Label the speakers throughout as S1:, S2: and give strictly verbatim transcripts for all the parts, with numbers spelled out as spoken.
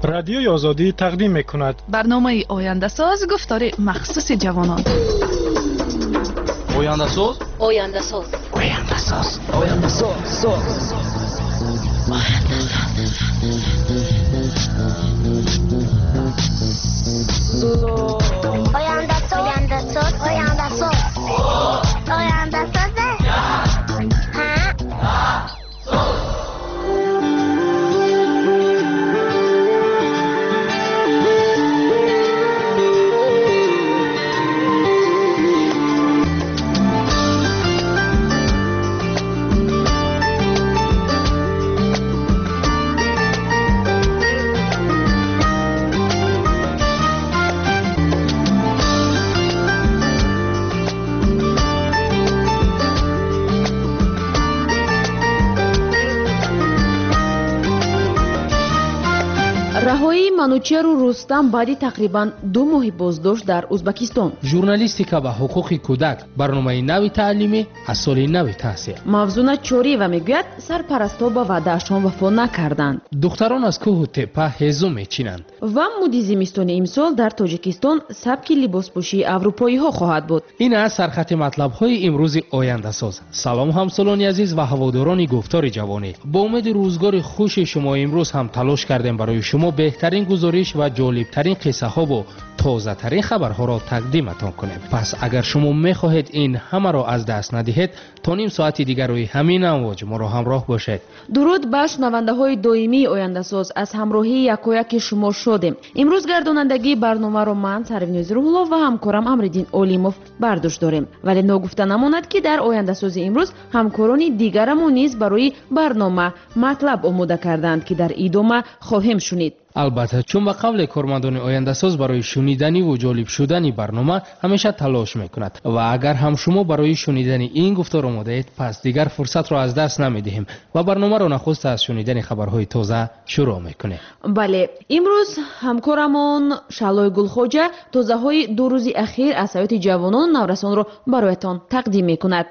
S1: رادیوی آزادی تقدیم می‌کند
S2: برنامه آینده ساز گفتار مخصوص جوانان.
S3: آینده ساز
S4: آینده ساز
S3: آینده ساز آینده ساز
S4: آینده ساز آینده ساز آینده ساز آینده ساز
S5: раҳоии манучеру рустам баъди тақрибан ду моҳи боздошт дар ӯзбекистон.
S6: журналистика ва ҳуқуқи кӯдак барномаи нави таълимӣ аз соли нави таҳсил.
S5: мавзуна чориева мегӯяд сарпарастҳо ба ваъдаашон вафо накарданд.
S6: духтарон аз кӯҳу теппа ҳезу мечинанд.
S5: ва муди зимистони имсол дар тоҷикистон сабки либоспӯшии аврупоиҳо хоҳад буд.
S6: ин аз сархати матлабҳои имрӯзи ояндасоз. салом ҳамсолони азиз ва ҳаводорони гуфтори ҷавонӣ. бо умеди рӯзгори хуши шумо имрӯз ҳам талош кардем барои шумо беҳтарин гузориш ва ҷолибтарин қиссаҳо бо тозатарин хабарҳоро тақдиматон кунем. пас агар шумо мехоҳед ин ҳамаро аз даст надиҳед, то ним соати дигар рӯи ҳамин амвоҷ моро ҳамроҳ бошед.
S5: дуруд ба шунавандаҳои доимии ояндасоз, аз ҳамроҳии якояки шумо шодем. имрӯз гардонандагии барномаро ман Сарвиноз Рӯҳулло ва ҳамкорам Амриддин Олимов бардошт дорем. вале ногуфта намонад ки дар ояндасози имрӯз ҳамкорони дигарамон низ барои барнома матлаб омода карданд ки дар идома хоҳем шунид.
S6: албатта чун ба қавле кормандони ояндасоз барои шуниданиву ҷолиб шудани барнома ҳамеша талош мекунад ва агар ҳам шумо барои шунидани ин гуфтор омодаед, пас дигар фурсатро аз даст намедиҳем ва барномаро нахуста аз шунидани хабарҳои тоза шурӯъ мекунем.
S5: бале, имрӯз ҳамкорамон Шалой Гулхоҷа тозаҳои ду рӯзи ахир аз ҳаёти ҷавонону наврасонро бароятон тақдим мекунад.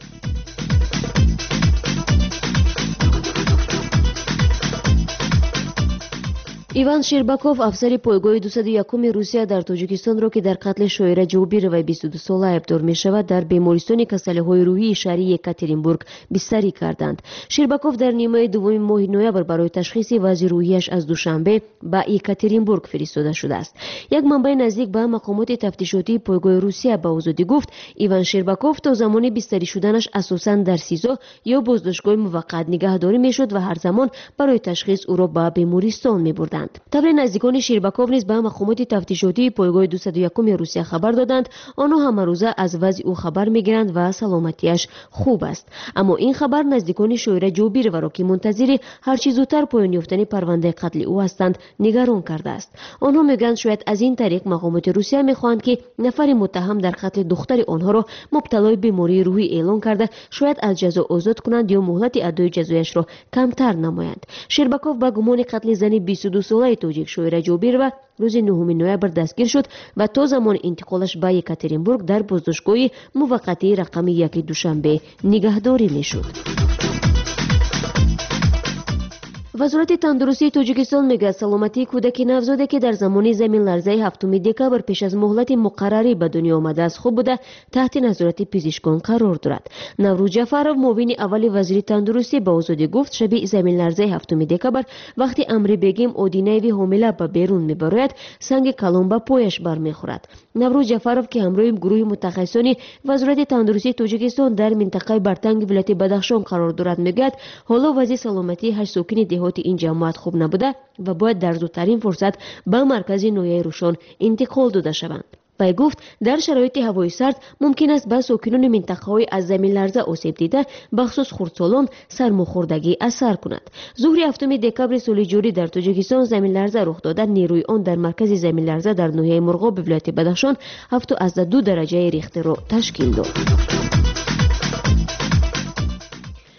S7: иван Щербаков, афсари пойгоҳи дусаду якуми Русия дар Тоҷикистонро ки дар қатли шоира Ҷобироваи бисту ду сола айбдор мешавад, дар бемористони касалиҳои рӯҳии шаҳри Екатеринбург бистарӣ карданд. Щербаков дар нимаи дуввуми моҳи ноябр барои ташхиси вазъи рӯҳияш аз Душанбе ба Екатеринбург фиристода шудааст. як манбаи наздик ба мақомоти тафтишотии пойгоҳи Русия ба озодӣ гуфт, Иван Щербаков то замони бистарӣ шуданаш асосан дар СИЗО ё боздоштгоҳи муваққат нигаҳдорӣ мешуд ва ҳар замон барои ташхис ӯро ба бемористон мебурданд. тавре наздикони Щербаков низ ба мақомоти тафтишотии пойгоҳи дусаду якуми Русия хабар доданд. онҳо ҳамарӯза аз вазъи ӯ хабар мегиранд ва саломатиаш хуб аст. аммо ин хабар наздикони шоира Ҷобироваро ки мунтазири ҳарчи зудтар поён ёфтани парвандаи қатли ӯ ҳастанд, нигарон кардааст. онҳо мегӯянд шояд аз ин тариқ мақомоти Русия мехоҳанд ки нафари муттаҳам дар қатли духтари онҳоро мубталои бемории рӯҳӣ эълон карда, шояд аз ҷазо озод кунанд ё муҳлати адои ҷазояшро камтар намоянд. Щербаков ба гумони қатли зани бисту ду солаи тоҷик шоира Ҷобирова рӯзи нӯҳуми ноябр дастгир шуд ва то замони интиқолаш ба Екатеринбург дар боздоштгоҳи муваққатии рақами яки Душанбе нигаҳдорӣ мешуд. вазорати тандурустии Тоҷикистон мегӯяд саломатии кӯдаки навзоде ки дар замони заминларзаи ҳафтуми декабр пеш аз муҳлати муқаррарӣ ба дунё омадааст хуб буда таҳти назорати пизишкон қарор дорад. Наврӯз Ҷафаров, муовини аввали вазири тандурустӣ, ба озодӣ гуфт, шаби заминларзаи ҳафтуми декабр вақти Амри Бегим Одинаеви ҳомила ба берун мебарояд, санги калон ба пояш бармехӯрад. Наврӯз Ҷафаров ки ҳамроҳи гурӯҳи мутахассисони вазорати тандурустии Тоҷикистон дар минтақаи Бартанги вилояти Бадахшон қарор дорад, мегӯяд ҳоло вазъи саломатии ҳашт сокини деҳоти ин ҷамоат хуб набуда ва бояд дар зудтарин фурсат ба маркази ноҳияи Рӯшон интиқол дода шаванд. вай гуфт, дар шароити ҳавои сард мумкин аст ба сокинони минтақаҳои аз заминларза осеб дида, бахусус хурдсолон, сармохӯрдагӣ асар кунад. зуҳри ҳафтуми декабри соли ҷорӣ дар Тоҷикистон заминларза рух дода, нерӯи он дар маркази заминларза дар ноҳияи Мурғоб вилояти Бадахшон ҳафту азда ду дараҷаи Рихтерро ташкил дод.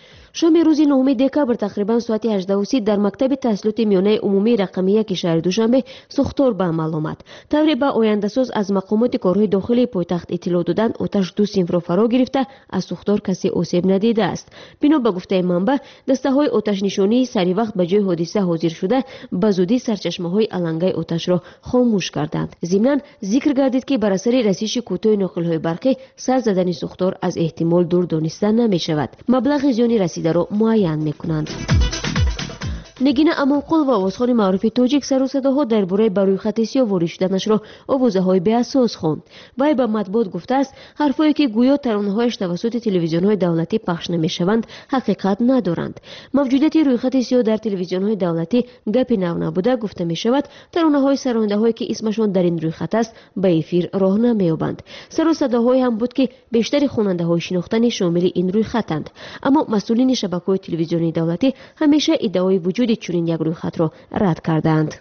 S7: شام روز نهم دکبر تقریبا ساعت هجده و سی در مکتب تحصیلات میانه عمومی رقم یک شهر دوشنبه سوختور به عمل آمد. طوری به آینده‌ساز از مقامات کارهای داخلی پایتخت اطلاع دادند آتش دو صنف را فرا گرفته از سوختار کسی آسیب ندیده است. بنا به گفته منبع دسته‌های آتش نشانی سری وقت به جای حادثه حاضر شده به زودی سرچشمه‌های علنگه آتش را خاموش کردند. ضمناً ذکر گردید که بر اثر رسیدگی کوتاه ناقل‌های برقی سر زدن سوختار از احتمال دور دانسته نمی‌شود. مبلغ زیانی رسیده را معین می‌کنند. نگین امانقل و آوازخوان معروف تاجیک سر و صداها درباره بر روی خط سیاه وارد شدنش را آوازه‌های بی‌اساس خواند. وی به مطبوعات گفته است حرفایی که گویا ترانه‌هایش توسط تلویزیون‌های دولتی پخش نمی‌شوند حقیقت ندارند. موجودیت روی خط سیاه در تلویزیون‌های دولتی گپی نو نبوده گفته می‌شود. ترانه‌های سراینده‌هایی که اسمشان در این روی خط است به افیر راه نمی‌یابند. سر و صداهایی هم بود که بیشتر خواننده‌های شناختنی شامل این روی خطند. اما مسئولین شبکه‌های تلویزیونی دولتی همیشه ادعای وجود چنین یک روی خط را رد کردند.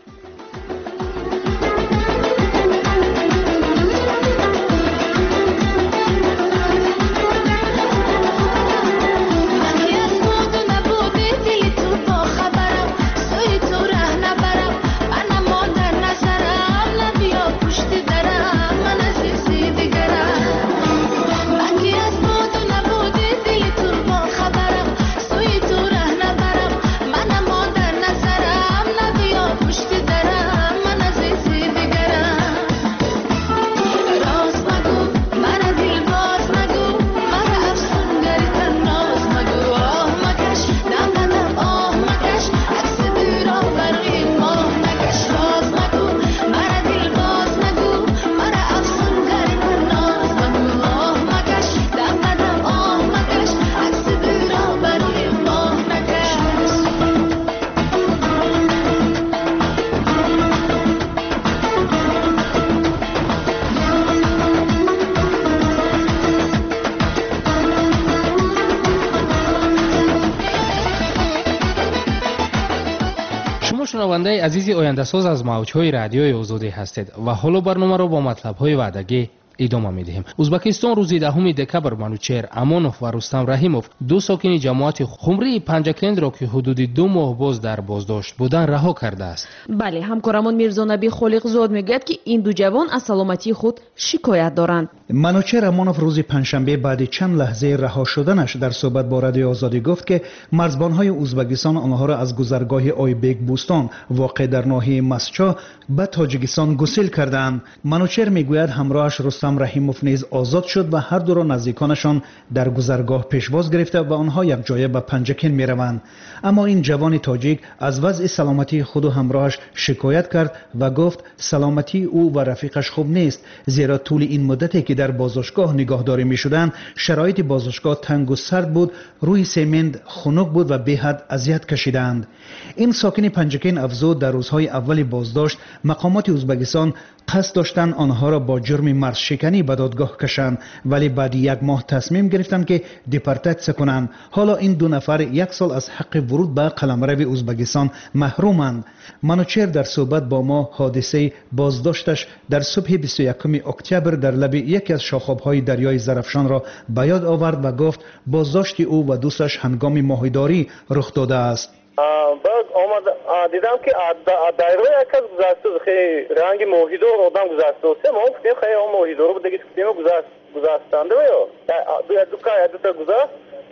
S6: شنونده عزیزی آینده ساز از موج‌های رادیوی آزادی هستید و حالا برنامه را با مطلب‌های وعدگی ادامه می‌دهیم. ازبکستان روز دهم دکبر منوچهر امانوف و رستم رحیموف دو ساکن جماعت خمری پنجکند را که حدود دو ماه باز در بازداشت بودند رها کرده است.
S5: بله، همکارمان میرزا نبی خالقزاد میگوید که این دو جوان از سلامتی خود شکایت دارند.
S8: منوچهر امانوف روز پنجشنبه بعد چند لحظه رها شدنش در صحبت با رادیو آزادی گفت که مرزبان‌های ازبکستان آنها را از گذرگاه آیبک بوستان واقع در ناحیه مسچا به تاجیکستان گسیل کردند. منوچهر میگوید همراهش رستم رحیموف نیز آزاد شد و هر دو را نزدیکانشان در گذرگاه پیشواز گرفته و آنها یک جایه به پنجکن میروند. اما این جوان تاجیک از وضع سلامتی خود و همراهش شکایت کرد و گفت سلامتی او و رفیقش خوب نیست، زیرا طول این مدتی که در بازداشتگاه نگهداری میشدند شرایط بازداشتگاه تنگ و سرد بود، روی سمنت خنک بود و به حد اذیت کشیدند. این ساکن پنجکن افزود در روزهای اول بازداشت مقامات ازبکستان قصد داشتند آنها را با جرم مرز شکنی به دادگاه کشند، ولی بعد یک ماه تصمیم گرفتند که دیپورتاسیون کنند. حالا این دو نفر یک سال از حق ورود به قلمرو ازبکستان محرومند. منوچهر در صحبت با ما حادثه بازداشتش در صبح بیست و یکم اکتبر در لب یکی از شاخاب‌های دریای زرافشان را به یاد آورد و گفت بازداشت او و دوستش هنگام ماهیداری رخ داده است.
S9: بعد آمد دیدم که دایره یک از گذشته خیلی رنگ ماهیدار آدم گذشته است. ما گفتیم خیلی اون ماهیدار بود دیگه گفتیم گذشت گذشتنده یا دو دو کا دو تا گذشت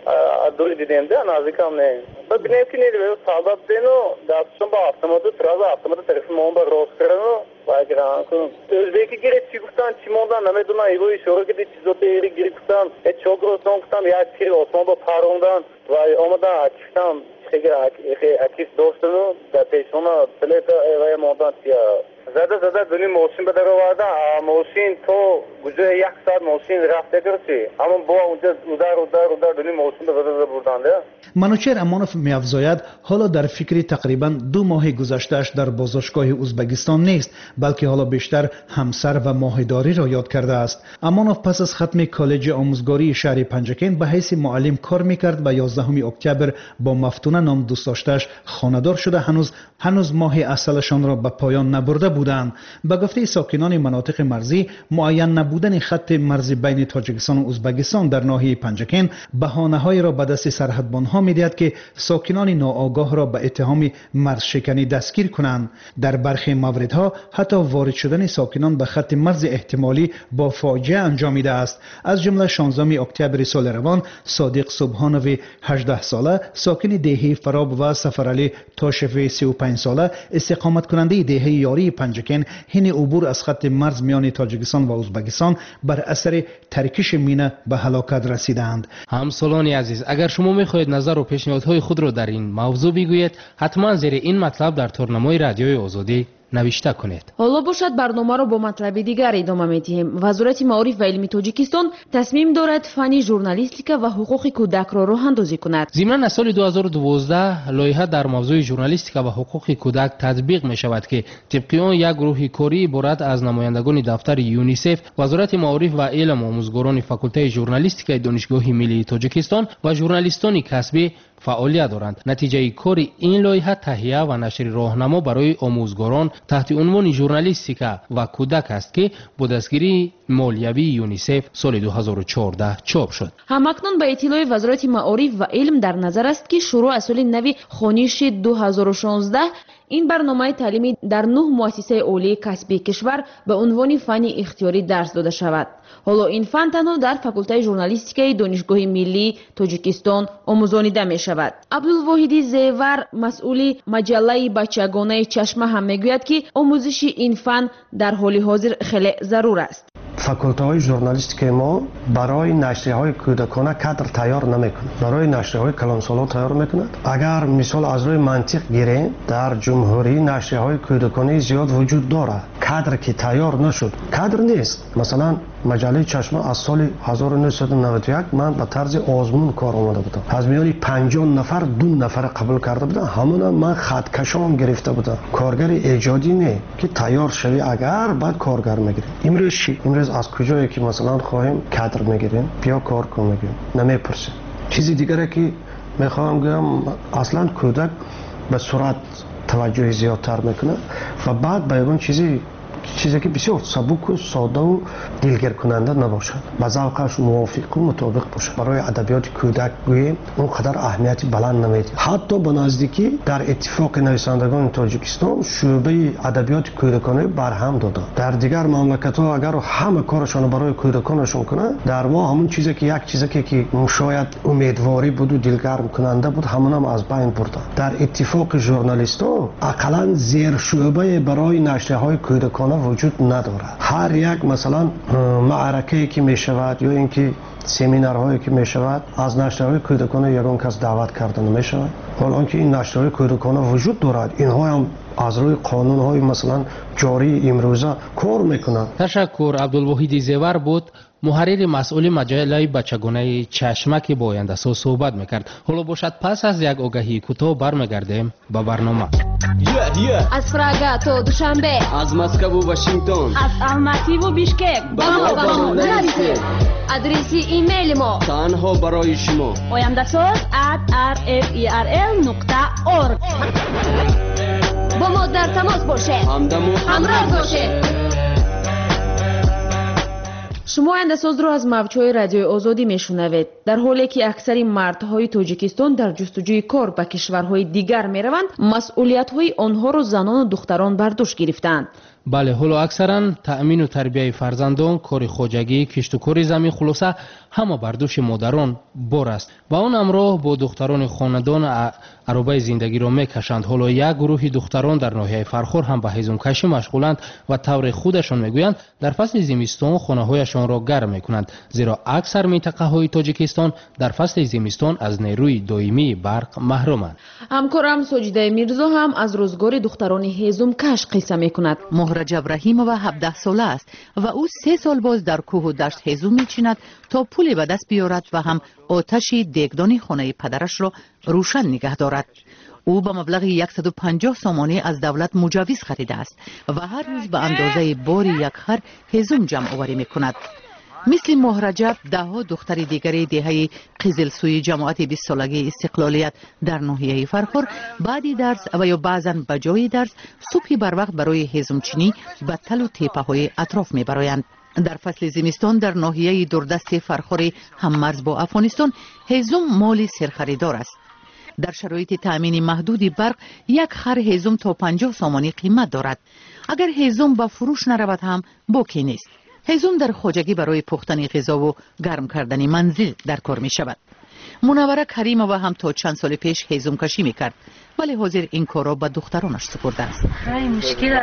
S9: دوری دیدیم ده نزدیکم نه. بعد ببینیم که نیروی سالات دینو دستشون با автомат تراز автомат تلفن ما با روز کردن و اگران کنم. özbeki gire چی گفتن چی موندن نمیدونم ایگو اشاره کردی چیزاتی ایری گیری گفتن ات چوگروس نگفتم یا چی osman با پاروندن و آمدن اکیستم اکیس دوستانو در پیشونا پلیتا ایوای موندن چیا زده زده دونی موشین به در آوردن موشین تو گوشه یک ساعت موشین رفته کرسی اما با اونجا اودر اودر اودر دونی موشین به زده بردنده.
S8: منوچهر امانوف می‌افزاید حالا در فکر تقریبا دو ماه گذشته‌اش در بازداشتگاه ازبکستان نیست، بلکه حالا بیشتر همسر و ماهیداری را یاد کرده است. امانوف پس از ختم کالج آموزگاری شهر پنجکن به حیث معلم کار می‌کرد و یازدهم اکتبر با مفتونه نام دوست داشته‌اش خانه‌دار شده هنوز هنوز ماه اصلشان را به پایان نبرده بودند. به گفته ساکنان مناطق مرزی، معین نبودن خط مرز بین تاجیکستان و ازبکستان در ناحیه پنجکن بهانه‌هایی را به دست سرحدبان‌ها می‌دهد که ساکنان ناآگاه را به اتهام مرز شکنی دستگیر کنند. در برخی موردها حتی وارد شدن ساکنان به خط مرز احتمالی با فاجعه انجامیده است. از جمله شانزدهم اکتبر سال روان صادق سبحانوی هجده ساله ساکن دهه فراب و سفرعلی تاشفی سی و پنج ساله استقامت کننده دهه یاری پنجکن حین عبور از خط مرز میان تاجیکستان و ازبکستان بر اثر ترکش مینه به هلاکت رسیدند.
S6: همسالان عزیز، اگر شما میخواهید نظر و پیشنهادهای خود را در این موضوع بگویید، حتما زیر این مطلب در تورنمای رادیوی آزادی نوشته کنید.
S5: حالا باشد برنامه را با مطلب دیگر ادامه می‌دهیم. وزارت معارف و علم تاجیکستان تصمیم دارد فن ژورنالیستیکا و حقوق کودک را راه اندازی کند.
S6: ضمن سال دو هزار و دوازده لایحه در موضوع ژورنالیستیکا و حقوق کودک تطبیق می شود که طبق آن یک گروه کاری عبارت از نمایندگان دفتر یونیسف، وزارت معارف و علم آموزگاران فاکولته ژورنالیستیک دانشگاه ملی تاجیکستان و ژورنالیستان کسبی فعالیت دارند. نتیجه کار این لایحه تهیه و نشر راهنما برای آموزگاران تحت عنوان ژورنالیستیکا و کودک است که با دستگیری مالیوی یونیسف سال دو هزار و چهارده چاپ شد.
S5: همکنون به اطلاع وزارت معارف و علم در نظر است که شروع از سال نو خانش دو هزار و شانزده این برنامه تعلیمی در نه مؤسسه عالی کسبی کشور به عنوان فن اختیاری درس داده شود. حالا این فن تنها در فاکولته ژورنالیستیک دانشگاه ملی تاجیکستان آموزانیده می شود. عبدالواحدی زیور مسئول مجله بچگانه چشمه هم میگوید که آموزش این فن در حال حاضر خیلی ضرور است.
S10: فاکولته های ژورنالیستیک ما برای نشریه های کودکانه کادر تیار نمیکنه، برای نشریه های کلانسالا تیار میکند. اگر مثال از روی منطق گیریم، در جمهوری نشریه های کودکانه زیاد وجود داره، کادر که تیار نشد کادر نیست. مثلا مجله چشمه از سال هزار و نهصد و نود و یک من به طرز آزمون کار آمده بودم، از میان پنجاه نفر دو نفر قبول کرده بودم، همون من خطکشان گرفته بودم. کارگر ایجادی نه که تیار شوی اگر بعد کارگر میگیریم. امروز چی؟ امروز از کجایی که مثلا خواهیم کادر میگیریم، بیا کار کن میگیم، نمیپرسیم. چیزی دیگره که میخوام بگم، اصلا کودک به سرعت توجه زیادتر میکنه و بعد به اون چیزی چیزی که بسیار سبک و ساده و دلگیر کننده نباشد، با ذوقش موافق و مطابق باشد. برای ادبیات کودک گوییم اونقدر اهمیتی بلند نمیده. حتی به نزدیکی در اتفاق نویسندگان تاجیکستان شعبه ادبیات کودکانه برهم داده. در دیگر مملکت ها اگر همه کارشون برای کودکانشون کنن، در ما همون چیزی که یک چیزی که که شاید امیدواری بود و دلگرم کننده بود، همون هم از بین برده. در اتفاق ژورنالیستان اقلا زیر شعبه برای نشریه های کودکانه وجود ندارد. هر یک مثلا معرکه‌ای که می شود یا اینکه سمینارهایی که می شود از نشریه‌های کودکانه یگان کس دعوت کرده نمی شود. حالا که این نشریه‌های کودکانه وجود دارد، اینها هم از روی قانون‌های مثلا جاری امروزه کار میکنند.
S6: تشکر. عبدالواحد زیور بود، محرر مسئول مجله بچگانه چشمه که با آینده ساز صحبت میکرد. حالا باشد پس از یک آگهی کوتاه برمیگردیم به برنامه.
S11: yeah, yeah.
S7: از پراگا تا دوشنبه،
S11: از مسکو و واشنگتن،
S2: از الماتی و بیشکک،
S7: با ما با ما نویسید. آدرس ایمیل ما
S11: تنها برای شما
S2: آینده ساز ات آر اف ای آر ال نقطه اورگ.
S7: با ما در تماس باشه،
S11: همدم و
S7: همراه باشه.
S5: شما آینده ساز رو از موجهای رادیوی آزادی میشنوید. در حالی که اکثر مردهای تاجیکستان در جستجوی کار به کشورهای دیگر میروند، مسئولیت‌های آنها رو زنان و دختران بر دوش گرفتند.
S6: بله، حالا اکثرا تأمین و تربیه فرزندان، کار خواجگی، کشت و کار زمین، خلاصه همه بر دوش مادران بار است و اون همراه با دختران خاندان عربه زندگی را میکشند. حالا یک گروه دختران در ناحیه فرخور هم به هیزم کشی مشغولند و طور خودشان میگویند در فصل زمستان خانه هایشان را گرم میکنند، زیرا اکثر منطقه های تاجیکستان در فصل زمستان از نیروی دائمی برق محرومند.
S5: همکارم ساجده میرزا هم از روزگار دختران هیزم کش قصه میکند.
S12: رجب رحیم و هفده ساله است و او سه سال باز در کوه و دشت هیزم میچیند تا پولی به دست بیارد و هم آتش دیگدان خانه پدرش را روشن نگه دارد. او به مبلغ صد و پنجاه سامانه از دولت مجوز خریده است و هر روز به اندازه باری یک خر هیزم جمع آوری میکند. مثل مهرجب دهها دختر دیگری دهه قزلسوی جماعت بیست سالگی استقلالیت در ناحیه فرخور بعدی درس و یا بعضاً بجای درس صبح بر وقت برای هیزمچینی به تل و تیپه های اطراف می برایند. در فصل زمستان در ناحیه دوردست فرخور هممرز با افغانستان هیزم مال سرخریدار است. در شرایط تأمین محدود برق یک خر هیزم تا پنجاه سامانی قیمت دارد. اگر هیزم به فروش نرود هم باکی نیست. هیزم در خواجگی برای پختن غذا و گرم کردن منزل در کار می شود. منوره کریمова هم تا چند سال پیش هیزم کشی می کرد ولی حاضر این کار را به دخترانش سپرده است.